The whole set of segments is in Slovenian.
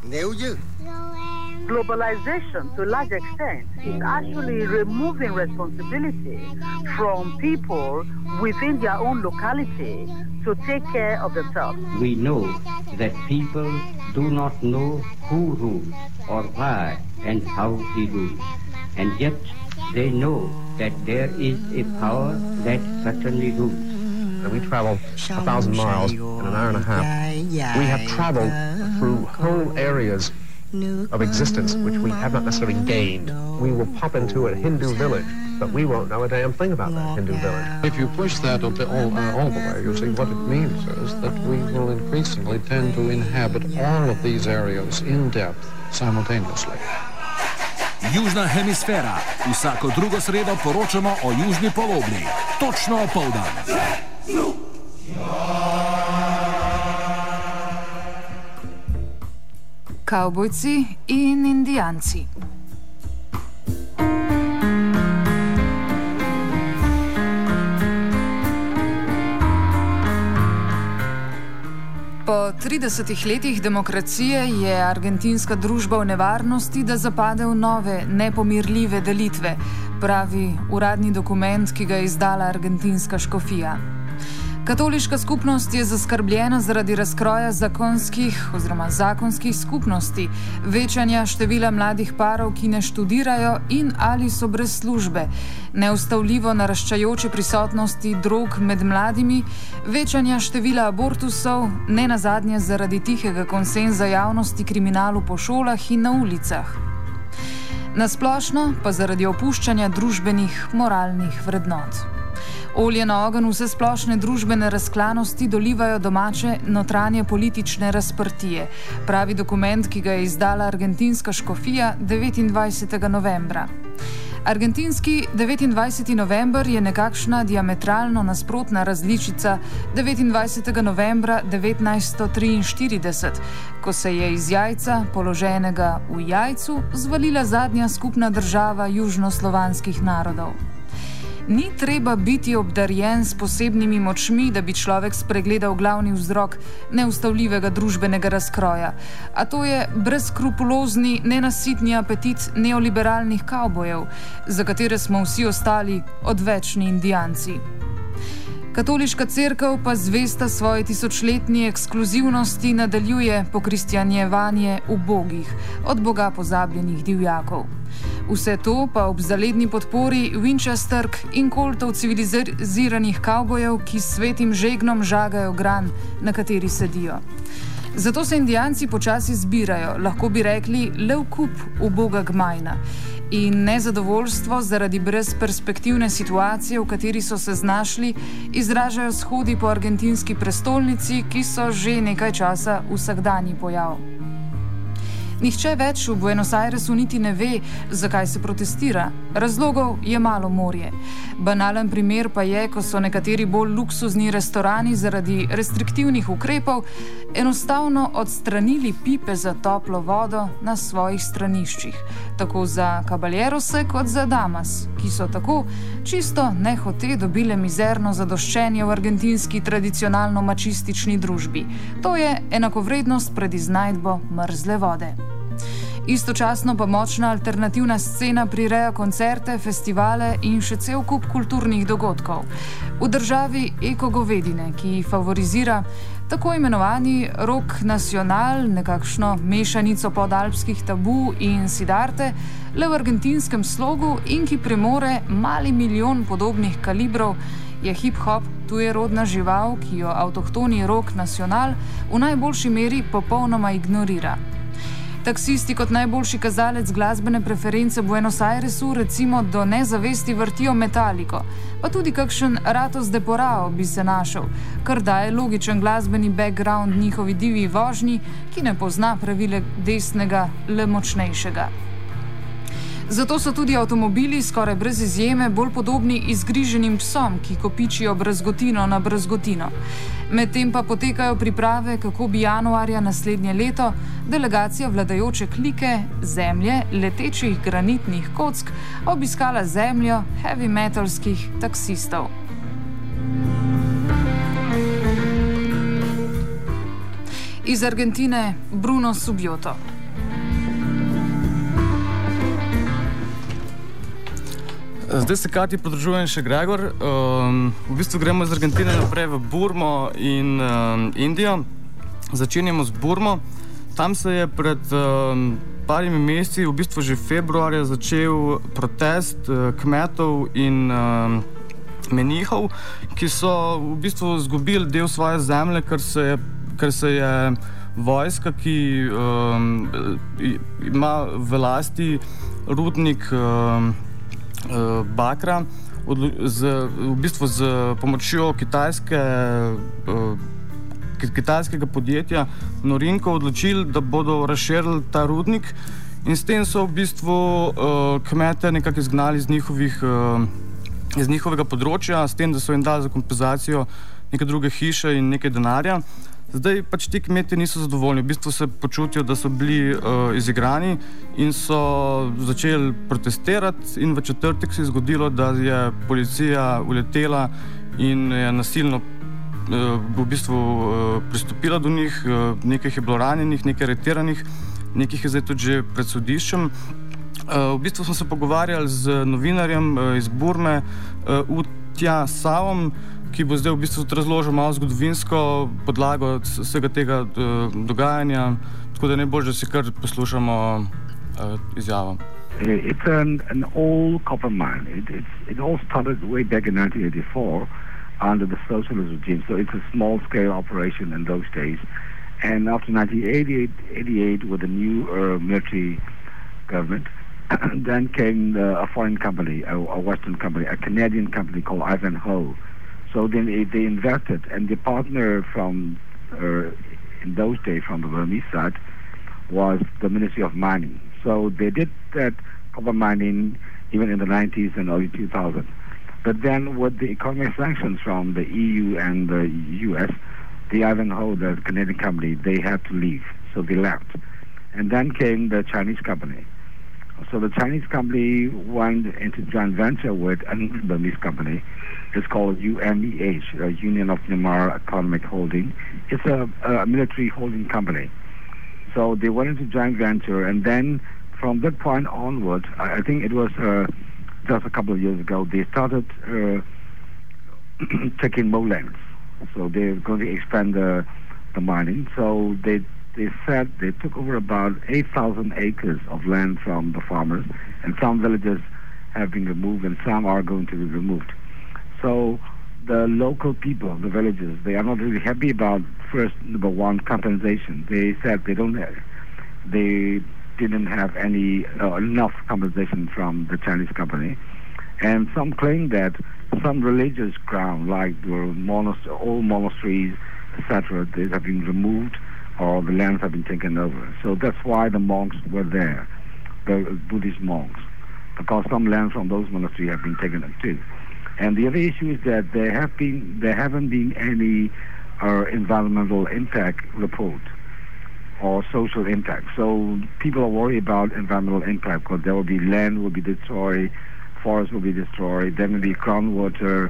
Globalization, to a large extent, is actually removing responsibility from people within their own locality to take care of themselves. We know that people do not know who rules or why and how he rules, and yet they know that there is a power that certainly rules. And we travel 1,000 miles in an hour and a half. We have traveled through whole areas of existence which we have not necessarily gained. We will pop into a Hindu village, but we won't know a damn thing about that Hindu village. If you push that all the way, you see what it means is that we will increasingly tend to inhabit all of these areas in depth simultaneously. Južna hemisfera. Vsako drugo sredo poročamo o južni polobli. Točno opoldan. Kavbojci in Indijanci. Po 30 letih demokracije je argentinska družba v nevarnosti, da zapade v nove, nepomirljive delitve, pravi uradni dokument, ki ga je izdala argentinska škofija. Katoliška skupnost je zaskrbljena zaradi razkroja zakonskih skupnosti, večanja števila mladih parov, ki ne študirajo in ali so brez službe, neustavljivo naraščajoče prisotnosti drog med mladimi, večanja števila abortusov, ne nazadnje zaradi tihega konsenza javnosti kriminalu po šolah in na ulicah. Nasplošno pa zaradi opuščanja družbenih, moralnih vrednot. Olje na ogenj vse splošne družbene razklanosti dolivajo domače notranje politične razprtije, pravi dokument, ki ga je izdala argentinska škofija 29. novembra. Argentinski 29. november je nekakšna diametralno nasprotna različica 29. novembra 1943, ko se je iz jajca, položenega v jajcu, zvalila zadnja skupna država južnoslovanskih narodov. Ni treba biti obdarjen s posebnimi močmi, da bi človek spregledal glavni vzrok neustavljivega družbenega razkroja, a to je brezskrupulozni, nenasitni apetit neoliberalnih kavbojev, za katere smo vsi ostali odvečni Indijanci. Katoliška cerkev pa zvesta svoji tisočletni ekskluzivnosti nadaljuje pokristjanjevanje ubogih, od Boga pozabljenih divjakov. Vse to pa ob zaledni podpori Winchesterk in koltov civiliziranih kavbojev, ki s svetim žegnom žagajo gran, na kateri sedijo. Zato se Indijanci počasi zbirajo, lahko bi rekli le v kup uboga gmajna, in nezadovoljstvo zaradi brezperspektivne situacije, v kateri so se znašli, izražajo shodi po argentinski prestolnici, ki so že nekaj časa vsakdanji pojav. Nihče več v Buenos Airesu niti ne ve, zakaj se protestira. Razlogov je malo morje. Banalen primer pa je, ko so nekateri bolj luksuzni restorani zaradi restriktivnih ukrepov enostavno odstranili pipe za toplo vodo na svojih straniščih, tako za caballerose kot za damas, ki so tako čisto nehote dobile mizerno zadoščenje v argentinski tradicionalno mačistični družbi. To je enakovrednost pred iznajdbo mrzle vode. Istočasno pa močna alternativna scena prireja koncerte, festivale in še cel kup kulturnih dogodkov. V državi ekogovedine, ki favorizira tako imenovani rock nacional, nekakšno mešanico podalpskih tabu in sidarte, le v argentinskem slogu in ki premore mali milijon podobnih kalibrov, je hip-hop tujerodna žival, ki jo avtohtoni rock nacional v najboljši meri popolnoma ignorira. Taksisti kot najboljši kazalec glasbene preference Buenos Airesu recimo do nezavesti vrtijo Metaliko, pa tudi kakšen Ratos de Porao bi se našel, kar daje logičen glasbeni background njihovi divji vožnji, ki ne pozna pravile desnega, le močnejšega. Zato so tudi avtomobili skoraj brez izjeme bolj podobni izgriženim psom, ki kopičijo brazgotino na brazgotino. Medtem pa potekajo priprave, kako bi januarja naslednje leto delegacija vladajoče klike zemlje letečih granitnih kock obiskala zemljo heavy metalskih taksistov. Iz Argentine Bruno Subioto. Zdaj se Kati pridružujem še Gregor. V bistvu gremo iz Argentine naprej v Burmo in Indijo. Začenjamo z Burmo. Tam se je pred parimi meseci, v bistvu že februarja, začel protest kmetov in menihov, ki so v bistvu izgubili del svoje zemlje, ker se je vojska, ki ima v lasti rudnik bakra, v bistvu z pomočjo kitajskega podjetja Norinco odločili, da bodo razširili ta rudnik, in s tem so v bistvu kmete nekako izgnali iz njihovega področja, s tem, da so jim dali za kompenzacijo neke druge hiše in nekaj denarja. Zdaj pač ti kmetje niso zadovoljni, v bistvu se počutijo, da so bili izigrani in so začeli protestirati, in v četrtek se je zgodilo, da je policija uletela in je nasilno v bistvu pristopila do njih, nekaj je bilo ranjenih, nekaj aretiranih, nekaj je zdaj tudi že pred sodiščem. V bistvu smo se pogovarjali z novinarjem iz Burme, Utja Savom, ki bo zdaj v bistvu razložil malo zgodovinsko podlago vsega tega dogajanja, tako da najbolje, da si kar poslušamo izjavo. It's an old copper mine. It all started way back in 1984 under the socialist regime, so it's a small-scale operation in those days. And after 1988, with the new military government, then came a foreign company, a Western company, a Canadian company called Ivanhoe. So then they invested, and the partner from, in those days, from the Burmese side, was the Ministry of Mining. So they did that copper mining even in the 90s and early 2000s. But then with the economic sanctions from the EU and the US, the Ivanhoe, the Canadian company, they had to leave. So they left. And then came the Chinese company. So the Chinese company went into joint venture with another Burmese company. It's called UMEH, Union of Myanmar Economic Holding. It's a military holding company. So they went into joint venture, and then from that point onward, I think it was just a couple of years ago, they started taking more lands. So they're going to expand the mining. So they said they took over about 8,000 acres of land from the farmers, and some villages have been removed and some are going to be removed. So the local people, the villagers, they are not really happy about, first, number one, compensation. They said they didn't have any enough compensation from the Chinese company. And some claim that some religious ground, like the old monasteries, etc., they have been removed, or the lands have been taken over. So that's why the monks were there, the Buddhist monks, because some lands from those monasteries have been taken up too. And the other issue is that there haven't been any environmental impact report or social impact. So people are worried about environmental impact because there will be land will be destroyed, forests will be destroyed, there will be groundwater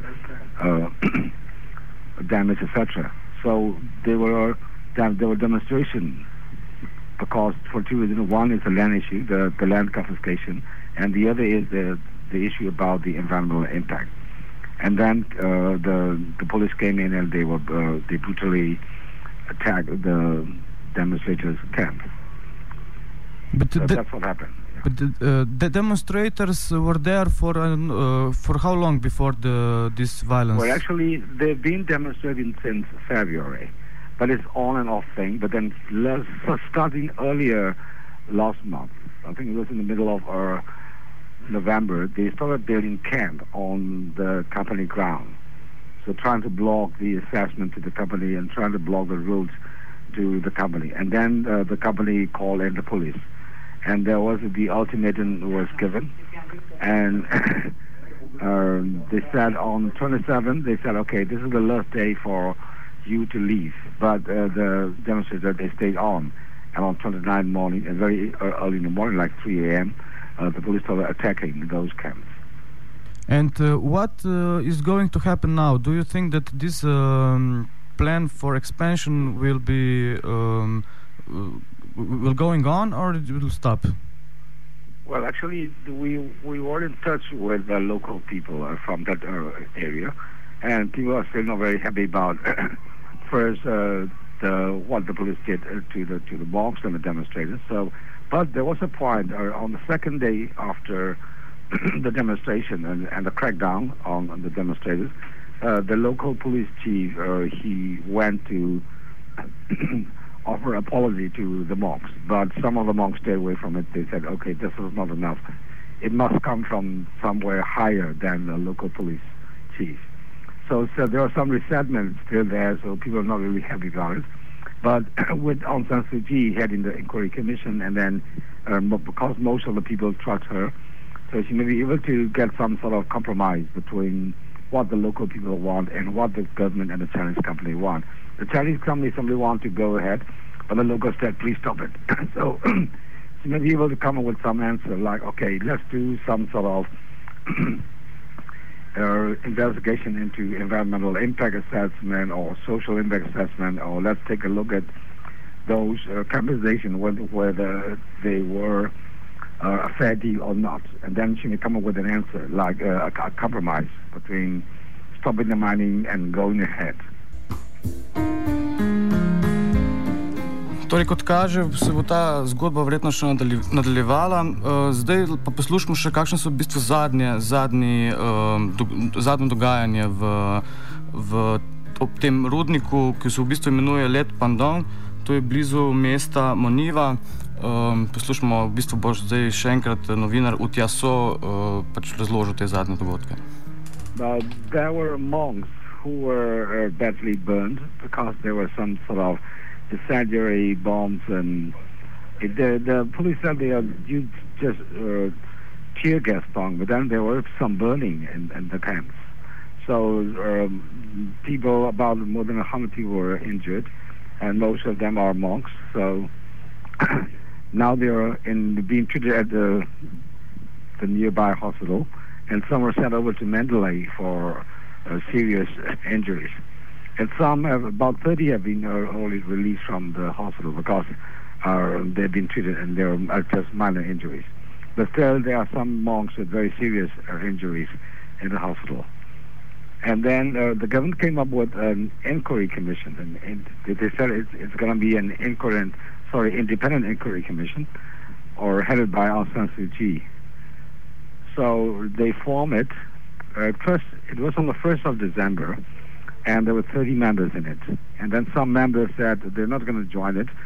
damage, etc. So there were demonstrations because for two reasons. One is the land issue, the land confiscation, and the other is the issue about the environmental impact. And then the police came in and they brutally attacked the demonstrators' camp. But that's what happened. Yeah. But the demonstrators were there for how long before this violence? Well, actually, they've been demonstrating since February, but it's on and off thing. But then starting earlier last month, I think it was in the middle of November, they started building camp on the company ground. So trying to block the assessment to the company and trying to block the roads to the company. And then the company called in the police. And the ultimatum was given. And they said on 27th, they said, okay, this is the last day for you to leave. But the demonstrators, they stayed on. And on 29th morning, very early in the morning, like 3 a.m., the police started attacking those camps. And what is going to happen now? Do you think that this plan for expansion will be will going on, or it will stop? Well, actually, we were in touch with the local people from that area, and people are still not very happy about first what the police did to the monks and the demonstrators. So, but there was a point on the second day after the demonstration and the crackdown on the demonstrators. The local police chief he went to offer apology to the monks, but some of the monks stayed away from it. They said, okay, this is not enough. It must come from somewhere higher than the local police chief. So there are some resentment still there, so people are not really happy about it. But with Aung San Suu Kyi heading the inquiry commission, and then because most of the people trust her, so she may be able to get some sort of compromise between what the local people want and what the government and the Chinese company want. The Chinese company simply want to go ahead, but the locals said, please stop it. So she may be able to come up with some answer like, okay, let's do some sort of investigation into environmental impact assessment or social impact assessment, or let's take a look at those compensation, whether they were a fair deal or not. And then she may come up with an answer, like a compromise between stopping the mining and going ahead. Torej, kot kaže, se bo ta zgodba verjetno še nadaljevala. Zdaj pa poslušamo še, kakšne so v bistvu zadnje dogajanje ob tem rudniku, ki se v bistvu imenuje Let Pandong. To je blizu mesta Moniva. Poslušamo, v bistvu boš zdaj še enkrat novinar Utjaso pač razložil te zadnje dogodke. There were monks who were badly burned because there were some sort of incendiary bombs, and the police said they used just tear gas bomb, but then there were some burning in the camps. So people, about more than 100 people were injured, and most of them are monks. So now they are being treated at the nearby hospital, and some were sent over to Mandalay for serious injuries. And some about 30 have been only released from the hospital because they've been treated and they're just minor injuries. But still, there are some monks with very serious injuries in the hospital. And then the government came up with an inquiry commission, and they said it's going to be an independent inquiry commission, or headed by Aung San Suu Kyi. So they formed it. First, it was on the 1st of December, and there were 30 members in it. And then some members said they're not going to join it.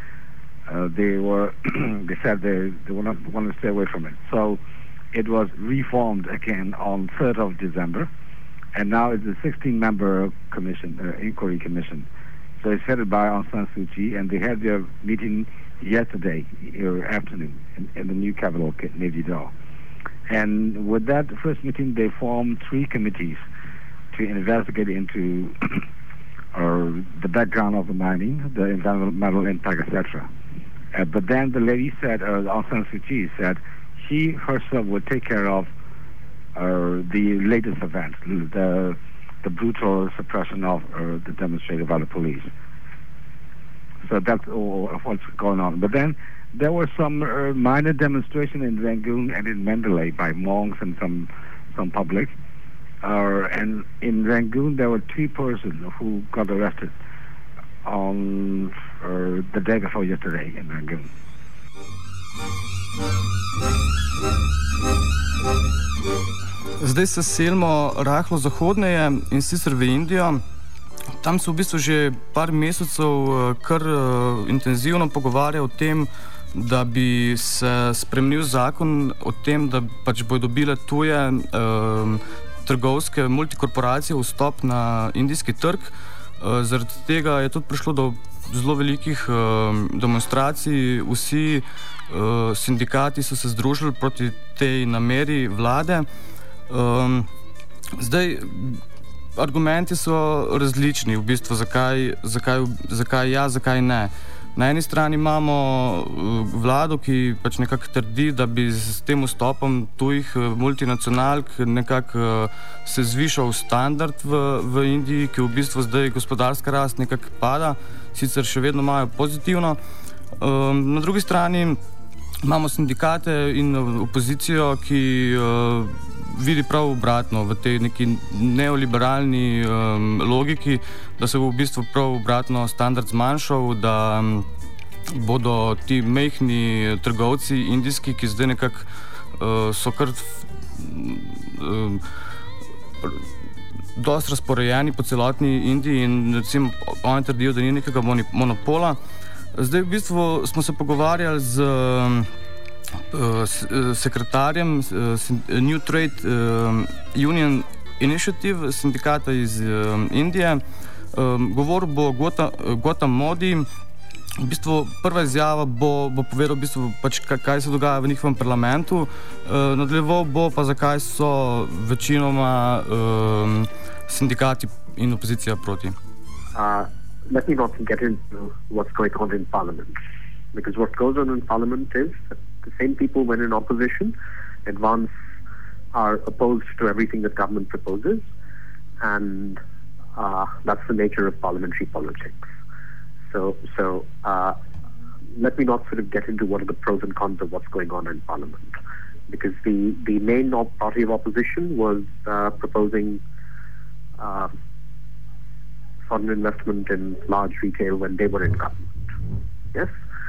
They said they want to stay away from it. So it was reformed again on 3rd of December, and now it's a 16-member commission, inquiry commission. So it's headed by Aung San Suu Kyi, and they had their meeting yesterday afternoon in the new capital, Naypyidaw. And with that first meeting, they formed 3 committees to investigate into the background of the mining, the environmental impact, etc. But then the lady said, Aung San Suu Kyi said, she herself would take care of the latest events, the brutal suppression of the demonstrators by the police. So that's all of what's going on. But then there were some minor demonstrations in Rangoon and in Mandalay by monks and some public. And in Rangoon, there were 3 persons who got arrested on the day before yesterday in Rangoon. Zdaj se selimo rahlo zahodneje, in sicer v Indijo. Tam se v bistvu že par mesecev kar intenzivno pogovarja o tem, da bi se spremenil zakon o tem, da pač bodo dobile tuje trgovske multikorporacije vstop na indijski trg. Zaradi tega je tudi prišlo do zelo velikih demonstracij. Vsi sindikati so se združili proti tej nameri vlade. Zdaj, argumenti so različni, v bistvu, zakaj ja, zakaj ne. Na eni strani imamo vlado, ki pač nekako trdi, da bi s tem vstopom tujih multinacionalk nekako se zvišal standard v Indiji, ki v bistvu zdaj gospodarska rast nekako pada, sicer še vedno imajo pozitivno. Na drugi strani imamo sindikate in opozicijo, ki vidi prav obratno v tej neki neoliberalni logiki, da se bo v bistvu prav obratno standard zmanjšal, da bodo ti majhni trgovci indijski, ki zdaj nekako so kar dosti razporejeni po celotni Indiji in recimo oni trdijo, da ni nekega monopola. Zdaj v bistvu smo se pogovarjali z sekretarjem New Trade Union Initiative, sindikata iz Indije. Govoril bo Gautam Modi. V bistvu prva izjava bo povedal v bistvu pač kaj se dogaja v njihovem parlamentu, nadaljeval bo pa zakaj so večinoma sindikati in opozicija proti. Let me not get into what's going on in Parliament, because what goes on in Parliament is that the same people when in opposition are opposed to everything that government proposes, and that's the nature of parliamentary politics. So let me not sort of get into what are the pros and cons of what's going on in Parliament, because the main party of opposition was proposing foreign investment in large retail when they were in government. Yes?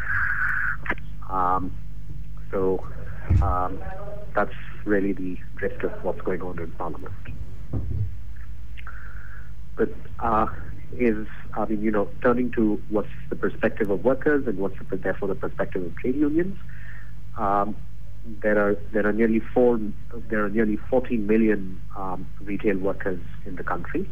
That's really the drift of what's going on in Parliament. But turning to what's the perspective of workers and what's therefore the perspective of trade unions, there are nearly 14 million retail workers in the country,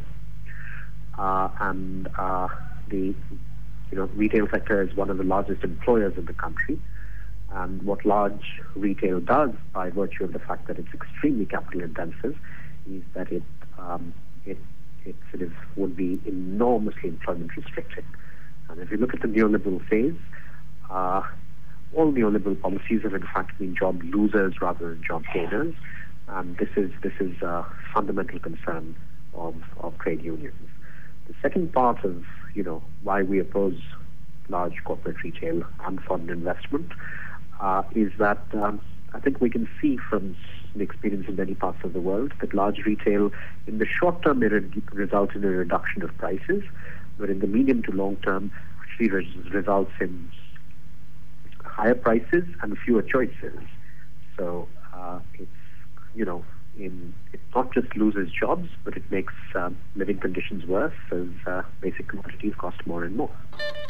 and the retail sector is one of the largest employers in the country. And what large retail does, by virtue of the fact that it's extremely capital intensive, is that it sort of would be enormously employment restricting. And if you look at the neoliberal phase, all neoliberal policies have in fact been job losers rather than job gainers. And this is a fundamental concern of trade unions. The second part of why we oppose large corporate retail and foreign investment is that I think we can see from the experience in many parts of the world that large retail in the short term may result in a reduction of prices, but in the medium to long term actually results in higher prices and fewer choices. So it not just loses jobs, but it makes living conditions worse as basic commodities cost more and more.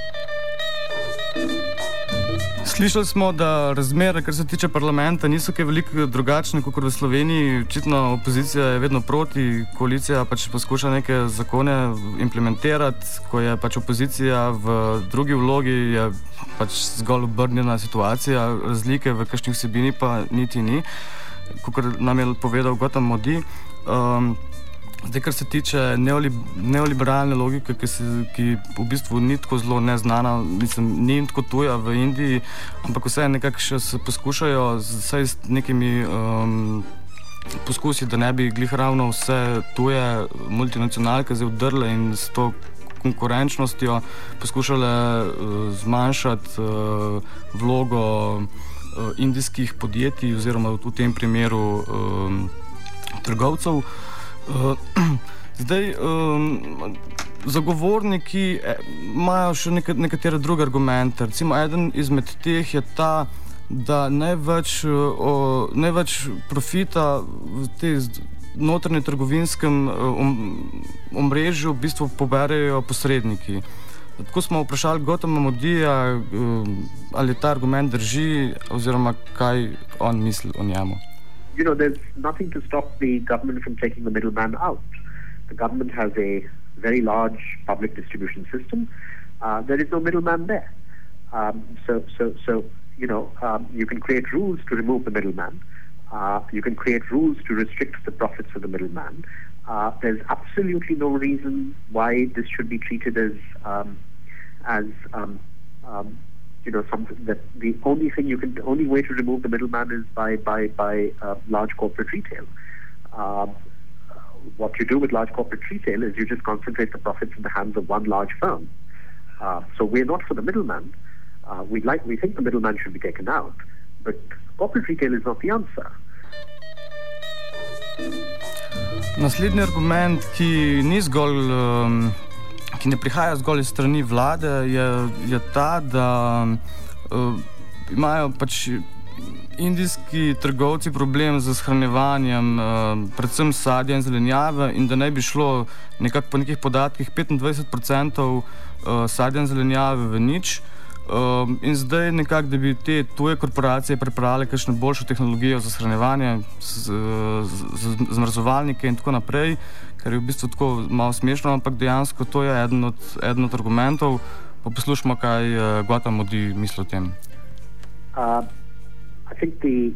Slišali smo, da razmere, kar se tiče parlamenta, niso kaj veliko drugačne kot v Sloveniji. Očitno opozicija je vedno proti, koalicija pač poskuša neke zakone implementirati, ko je pač opozicija v drugi vlogi, je pač zgolj obrnjena situacija, razlike v kakšnih vsebini pa niti ni, kot nam je povedal Gautam Modi. Zdaj, kar se tiče neoliberalne logike, ki v bistvu ni tako zelo neznana, ni tako tuja v Indiji, ampak vse nekako še se poskušajo vsaj s nekimi poskusi, da ne bi glih ravno vse tuje multinacionalke zdaj vdrle in s to konkurenčnostjo poskušale zmanjšati vlogo indijskih podjetij oziroma v tem primeru trgovcev. Zdaj, zagovorniki imajo še nekatere druge argumente. Recimo, eden izmed teh je ta, da največ profita v tej notranje trgovinskem omrežju v bistvu poberejo posredniki. Tako smo vprašali Gautama Modija, ali ta argument drži oziroma kaj on misli o njemu. There's nothing to stop the government from taking the middleman out. The government has a very large public distribution system. There is no middleman there. You can create rules to remove the middleman. You can create rules to restrict the profits of the middleman. There's absolutely no reason why this should be treated as something that the only way to remove the middleman is by large corporate retail. What you do with large corporate retail is you just concentrate the profits in the hands of one large firm. So we're not for the middleman. We think the middleman should be taken out, But corporate retail is not the answer. Naslednji argument, ki ne prihaja zgolj iz strani vlade, je ta, da imajo pač indijski trgovci problem z shranjevanjem predvsem sadja in zelenjave in da naj bi šlo nekako po nekih podatkih 25% sadja in zelenjave v nič. In zdaj nekako, da bi te tuje korporacije pripravile kakšno boljšo tehnologijo za shranjevanje, zmrzovalnike in tako naprej, kar je v bistvu tako malo smešno, ampak dejansko to je eden od argumentov. Pa poslušamo, kaj Gautam Modi misli o tem. I think the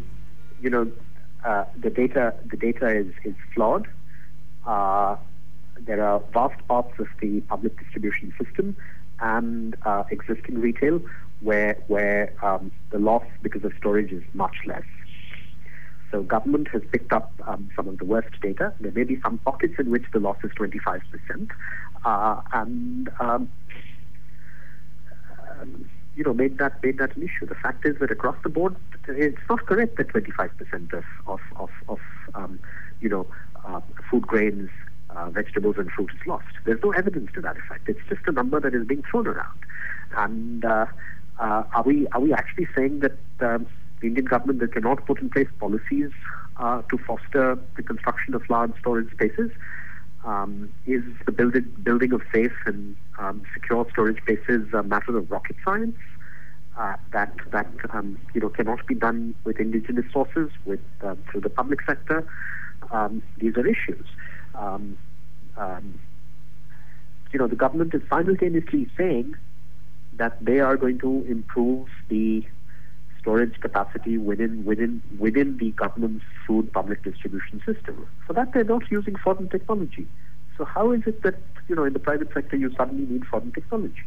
data is flawed. There are vast parts of the public distribution system and existing retail where the loss because of storage is much less. So government has picked up some of the worst data. There may be some pockets in which the loss is 25%, made that an issue. The fact is that across the board, it's not correct that 25% of food grains, vegetables and fruit is lost. There's no evidence to that effect. It's just a number that is being thrown around. And are we actually saying that the Indian government that cannot put in place policies to foster the construction of large storage spaces? Is the building of safe and secure storage spaces a matter of rocket science that cannot be done with indigenous sources, through the public sector? These are issues. The government is simultaneously saying that they are going to improve the storage capacity within the government's food public distribution system. For that, they're not using foreign technology. So how is it that, in the private sector you suddenly need foreign technology?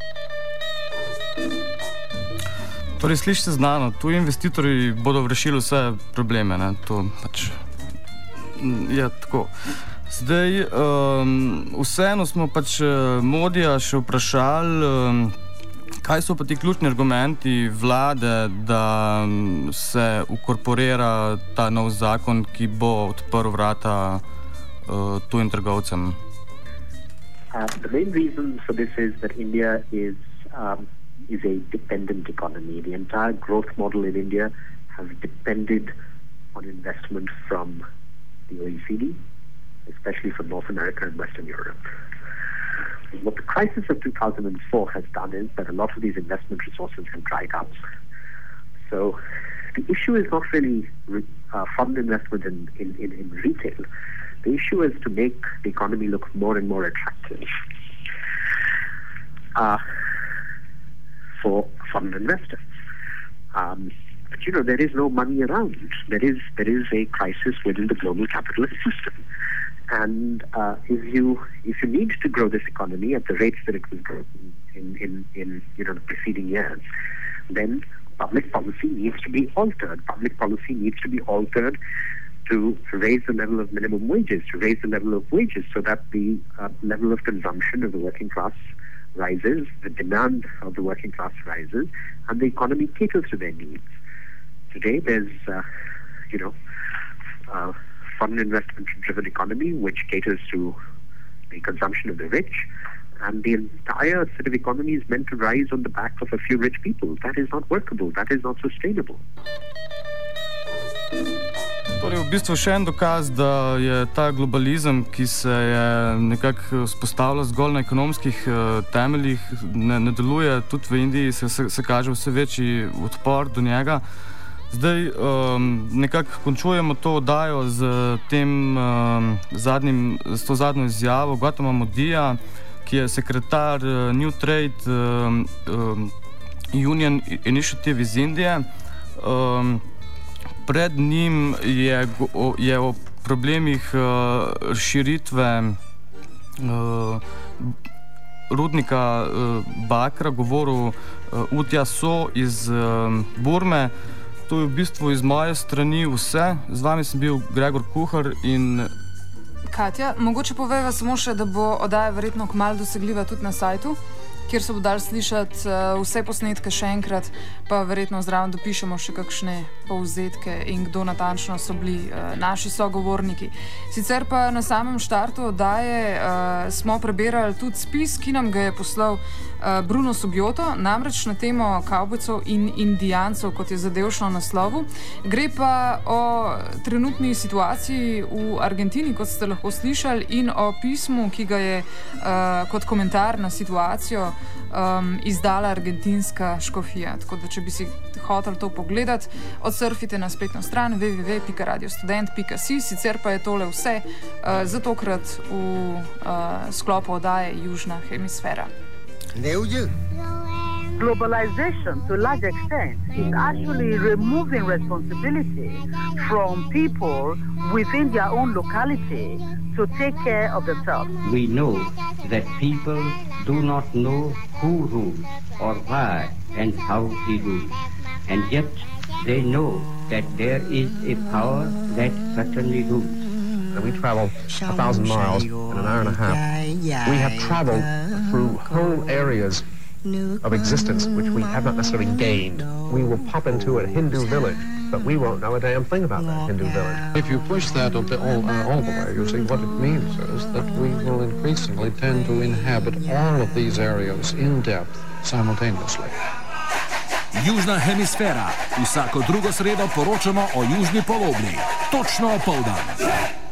Torej, slišite znano, tuji investitorji bodo rešili vse probleme, ne? To pač je tako. Zdaj, vseeno smo pač Modija še vprašali, kaj so pa ti ključni argumenti vlade, da se ukorporira ta nov zakon, ki bo odprl vrata tujim trgovcem? The main reason for this is that India is a dependent economy. The entire growth model in India has depended on investment from the OECD, especially from North America and Western Europe. What the crisis of 2004 has done is that a lot of these investment resources have dried up. So the issue is not really foreign investment in retail. The issue is to make the economy look more and more attractive for foreign investors. But there is no money around. There is a crisis within the global capitalist system. And if you need to grow this economy at the rates that it was growing in the preceding years, then public policy needs to be altered. Public policy needs to be altered to raise the level of minimum wages, to raise the level of wages so that the level of consumption of the working class rises, the demand of the working class rises, and the economy caters to their needs. Today there's foreign investment-driven economy which caters to the consumption of the rich, and the entire set of economy is meant to rise on the back of a few rich people. That is not workable. That is not sustainable. Torej, v bistvu še en dokaz, da je ta globalizem, ki se je nekako vzpostavljal zgolj na ekonomskih temeljih, ne deluje. Tudi v Indiji se kaže vse večji odpor do njega. Zdaj nekako končujemo to oddajo z to zadnjo izjavo Gautama Modija, ki je sekretar New Trade Union Initiative iz Indije. Pred njim je o problemih širitve rudnika bakra govoril Utja So iz Burme. To je v bistvu iz moje strani vse. Z vami sem bil Gregor Kuhar in Katja, mogoče poveva samo še, da bo oddaja verjetno kmalu dosegljiva tudi na sajtu. kjer se bo dal slišati vse posnetke še enkrat, pa verjetno zraven dopišemo še kakšne povzetke in kdo natančno so bili naši sogovorniki. Sicer pa na samem štartu oddaje smo preberali tudi spis, ki nam ga je poslal Bruno Subjoto, namreč na temo kavbojcev in indijancev, kot je zadevšno naslovu. Gre pa o trenutni situaciji v Argentini, kot ste lahko slišali, in o pismu, ki ga je kot komentar na situacijo izdala argentinska škofija. Tako da, če bi si hoteli to pogledati, odsurfite na spletno stran www.radiostudent.si. Sicer pa je tole vse za tokrat v sklopu oddaje Južna hemisfera. Globalization, to a large extent, is actually removing responsibility from people within their own locality to take care of themselves. We know that people do not know who rules or why and how he rules, and yet they know that there is a power that certainly rules. We travel 1,000 miles in an hour and a half. We have traveled through whole areas of existence which we have not necessarily gained. We will pop into a Hindu village, but we won't know a damn thing about that Hindu village. If you push that all the way, you see what it means is that we will increasingly tend to inhabit all of these areas in depth simultaneously. Južna hemisfera. Vsako drugo sredo poročamo o južni polobli. Točno opoldan.